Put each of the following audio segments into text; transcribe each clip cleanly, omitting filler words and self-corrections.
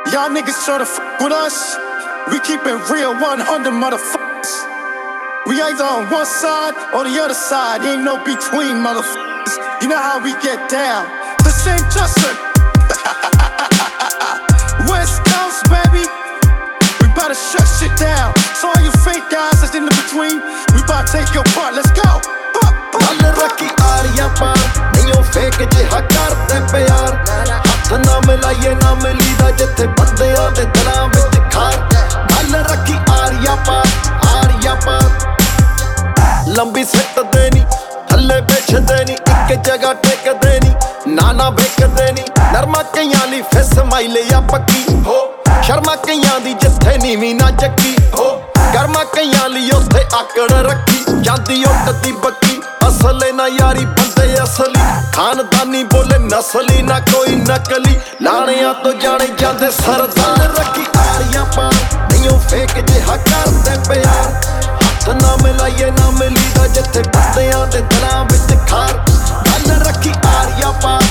Y'all niggas try to fuck with us. We keep it real 100 motherfuckers. We either on one side or the other side. Ain't no between motherfuckers. You know how we get down. The same Justin. West Coast, baby. We bout to shut shit down. So all you fake guys that's in the between, we bout to take your part. Let's go. ਗੱਲ ਰੱਖੀ ਆਰੀਆਂ ਪਾਰ ਨਹੀਂ fake ਜਿਹਾ ਕਰਦੇ ਪਿਆਰ ਹੱਥ ਨਾ ਮਿਲਾਈਏ ਨਾ ਮਿਲੀਦਾ ਜਿੱਥੇ ਬੰਦਿਆਂ ਦੇ ਦਿਲਾਂ ਵਿੱਚ ਖਾਰ ਗੱਲ ਰੱਖੀ ਆਰੀਆਂ ਪਾਰ ਲੰਬੀ ਸਿੱਟਦੇ ਨੀ ਥੱਲੇ ਵਿਛਦੇ ਨੀ ਇੱਕ ਜਗ੍ਹਾ ਟਿਕਦੇ ਨੀ ਨਾ ਵੇਖਦੇ ਨੀ ਨਰਮਾ ਕਈਆਂ ਲਈ ਫਿਸ ਮਾਈਲੇ ਆ ਪੱਕੀ ਹੋ ਸ਼ਰਮਾ ਕਈਆਂ ਦੀ ਜਿੱਥੇ ਨੀਵੀਂ ਨਾ ਚੱਕੀ ਹੋ ਗਰਮਾ ਕਈਆਂ ਲਈ ਉੱਥੇ ਆਕੜ ਰੱਖੀ ਜਾਂਦੀ ਉੱਡਦੀ ਬੱਕੀ ਅਸਲੇ ਨਾ ਯਾਰੀ ਬੰਦੇ ਅਸਲੀ ਖਾਨਦਾਨੀ ਬੋਲੇ ਨਸਲੀ ਨਾ ਕੋਈ ਨਕਲੀ ਲਾਣਿਆਂ ਤੋਂ ਜਾਣੇ ਜਾਂਦੇ ਸਰਦਾਰ ਰੱਖੀ ਆਰੀਆਂ ਪਾਰ ਨਹੀਂ ਫੇਕ ਜਿਹਾ ਕਰਦੇ ਪਿਆਰ ਹੱਥ ਨਾ ਮਿਲਾਈਏ ਨਾ ਮਿਲੀਦਾ ਜਿੱਥੇ ਬੰਦਿਆਂ ਦੇ ਦਿਲਾਂ ਵਿੱਚ ਖਾਰ ਗੱਲ ਰੱਖੀ ਆਰੀਆਂ ਪਾਰ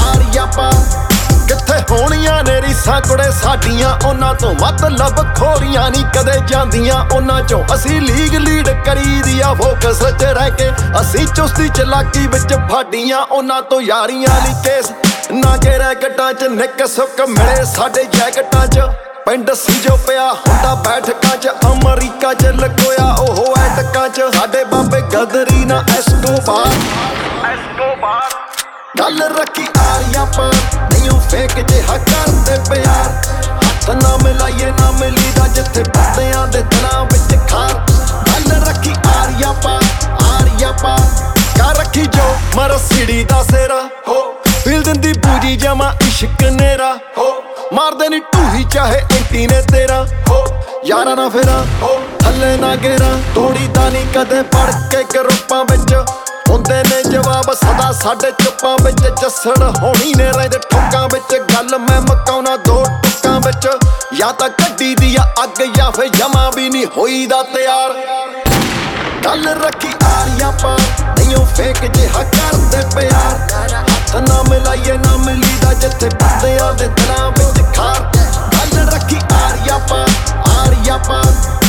ਕਿੱਥੇ ਹੋਣੀਆਂ ਨੇ ਰੀਸਾਂ ਕੁੜੇ ਸਾਡੀਆਂ ਉਹਨਾਂ ਤੋਂ ਮਤਲਬ ਖੋਰੀਆਂ ਨਹੀਂ ਕਦੇ ਜਾਂਦੀਆਂ ਉਹਨਾਂ ਚੋਂ ਅਸੀਂ ਲੀਡ ਕਰੀਦੀ ਆ ਫੋਕਸ 'ਚ ਰਹਿ ਕੇ ਅਸੀਂ ਚੁਸਤੀ ਚਲਾਕੀ ਵਿੱਚ ਫਾਡੀਆਂ ਉਹਨਾਂ ਤੋਂ ਯਾਰੀਆਂ ਲਈ ਕੇਸ ਨਾ ਕੇ ਰੈਕਟਾਂ 'ਚ ਨਿੱਕ ਸੁੱਕ ਮਿਲੇ ਸਾਡੇ ਜੈਕਟਾਂ 'ਚ ਪਿੰਡ ਸੀ ਜੋ ਪਿਆ ਹੁੰਦਾ ਬੈਠਕਾਂ 'ਚ ਅਮਰੀਕਾ 'ਚ ਲਗੋਇਆ ਉਹ ਐਟਕਾਂ 'ਚ ਸਾਡੇ ਬਾਬੇ ਗਦਰੀ ਨਾ ਐਸਕੋਬਾਰ ਗੱਲ ਰੱਖੀ ਆਰੀਆਂ ਪਾਰ ਨਹੀਂ ਫੇਕ ਜਿਹਾ ਕਰਦੇ ਪਿਆਰ ਹੱਥ ਨਾ ਮਿਲਾਈਏ ਨਾ ਮਿਲੀਦਾ ਜਿੱਥੇ ਬੰਦਿਆਂ ਦੇ ਦਿਲਾਂ ਵਿੱਚ ਖਾਰ ਗੱਲ ਰੱਖੀ ਆਰੀਆਂ ਪਾਰ ਕਰ ਰੱਖੀ ਜੋ ਮਰਸੀਡੀ ਦਾ ਸੇਰਾ ਹੋ ਫੀਲ ਦਿੰਦੀ ਬੂਜੀ ਜਮਾ ਇਸ਼ਕ ਨੇਰਾ ਹੋ ਮਾਰਦੇ ਨੀ ਢੂਹੀ ਚਾਹੇ ਐਂਟੀ ਨੇ ਤੇਰਾ ਹੋ ਯਾਰਾਂ ਨਾ ਫੇਰਾ ਹੋ ਥੱਲੇ ਨਾ ਗੇਰਾ ਤੋੜੀ ਦਾ ਨੀ ਕਦੇ ਪੜ ਕੇ ਗਰੁੱਪਾਂ ਵਿੱਚ ਹੁੰਦੇ ਨੇ ਜਵਾਬ ਸਦਾ ਸਾਡੇ ਚੁੱਪਾਂ ਵਿੱਚ ਜੱਸੜ ਹੋਣੀ ਨੇ ਰਹਿੰਦੇ ਠੋਕਾਂ ਵਿੱਚ ਗੱਲ ਮੈਂ ਮਕਾਉਣਾ ਦੋ ਟੁੱਕਾਂ ਵਿੱਚ ਜਾਂ ਤਾਂ ਗੱਡੀ ਦੀ ਆ ਅੱਗ ਜਾਂ ਫੇ ਜਮਾ ਵੀ ਨਹੀਂ ਹੋਈ ਦਾ ਤਿਆਰ ਗੱਲ ਰੱਖੀ ਆਰੀਆਂ ਪਾਰ ਨਹੀਂ ਫੇਕ ਜਿਹਾ ਕਰਦੇ ਪਿਆਰ ਹੱਥ ਨਾ ਮਿਲਾਈਏ ਨਾ ਮਿਲੀਦਾ ਜਿੱਥੇ ਬੰਦਿਆਂ ਦੇ ਦਿਲਾਂ ਵਿੱਚ ਖਾਰ ਗੱਲ ਰੱਖੀ ਆਰੀਆਂ ਪਾਰ